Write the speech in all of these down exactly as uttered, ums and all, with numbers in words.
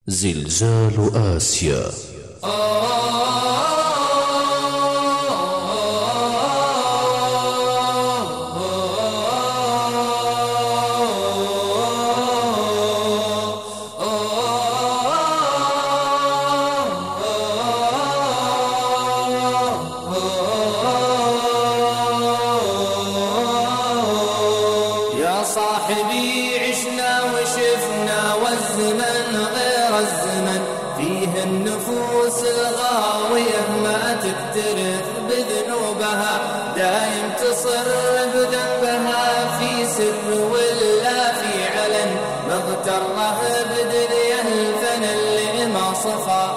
زلزال آسيا. يا صاحبي عشنا وشفنا والزمن غير الزمن، فيه النفوس الغاوية ما تكترث بذنوبها، دايم تصر بذنبها في سر ولا في علن، مغتره بدنيا الفن اللي ما صفى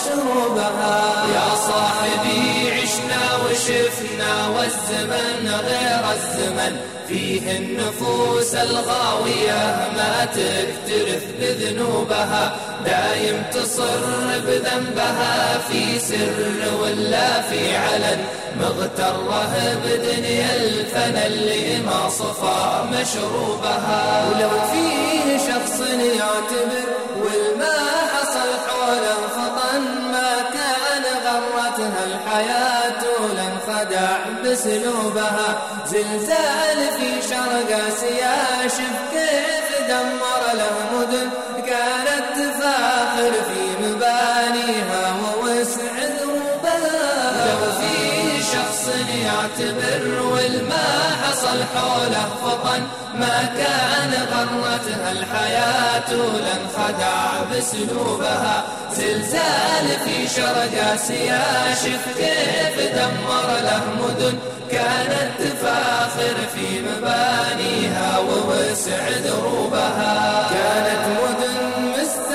مشروبها. يا صاحبي عشنا وشفنا والزمن غير الزمن، فيه النفوس الغاوية ما تكترث بذنوبها، دايم تصر بذنبها في سر ولا في علن، مغتره بدنيا الفن اللي ما صفى مشروبها. ولو فيه شخص يعتبر والما حصل حوله فطن، ما كان غرتها الحياة لانخدع بسلوبها، زلزال في شرق آسيا شف كيف دمر له مدن، كانت تفاخر في مبانيها ووسع ذروبها. لو في شخص يعتبر والما حصل حوله فطن، ما كان غرتها الحياة لانخدع بسلوبها، زلزال في شرق آسيا شف كيف دمر له مدن، كانت تفاخر في مبانيها ووسع دروبها. كانت مدن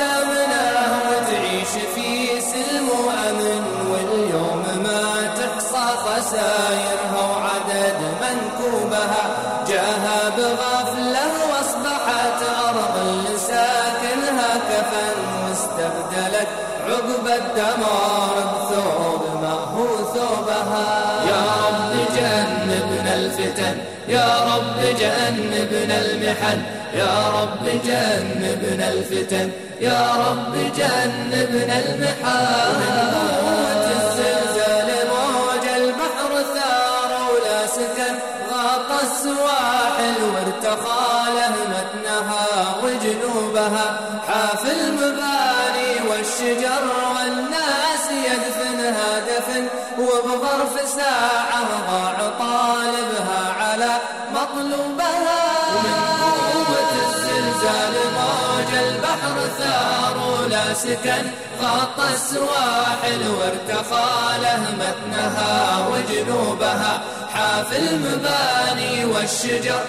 مستأمنة وتعيش في سلم وأمن، واليوم ما تحصى خسائرها وعدد منكوبها، جاها بغفلة واصبحت أرض لساكنها كفن، واستبدلت عقب الدمار بثوب ما هو ثوبها. يا رب جنبنا الفتن، يا رب جنبنا المحن، يا رب جنبنا الفتن، يا رب جنبنا المحن. من قوة الزلزال موج البحر ثار ولا سكن، غاط السواحل وارتخى له متنها وجنوبها، حاف المباني والشجر والناس يدفنها دفن، وبظرف ساعة ضاع طالبها على مطلوبها. ومن قوة الزلزال موج البحر ثار ولا سكن، غاط السواحل وارتخى له متنها وجنوبها، حاف المباني والشجر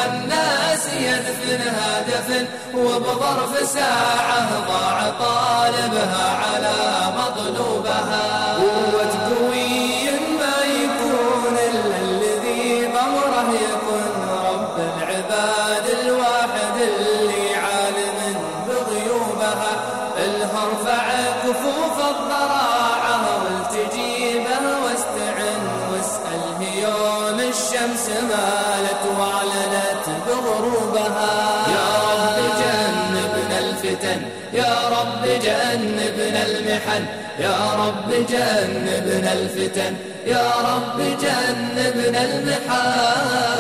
والناس يدفنها دفن، وبظرف ساعة ضاع طالبها على مطلوبها. قوة قوي ما يكون إلا الذي بأمره يكون، رب العباد الواحد اللي عالم بغيوبها، اله ارفع كفوف الضراعة والتجيبه واستعن، واسأله يوم الشمس مالت واعلنت بغروبها. يا رب جنبنا الفتن، يا رب جنبنا المحن، يا رب جنبنا الفتن، يا رب جنبنا المحن.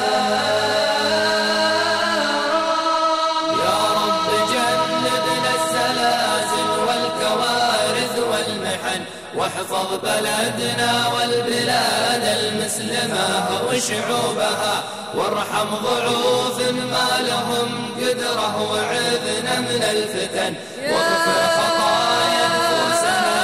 يا رب جنبنا الزلازل والكوارث والمحن، واحفظ بلدنا والبلاد المسلمة وشعوبها، وارحم ضعوف ما لهم قدرة وعذنا من الفتن، واغفر خطايا نفوسنا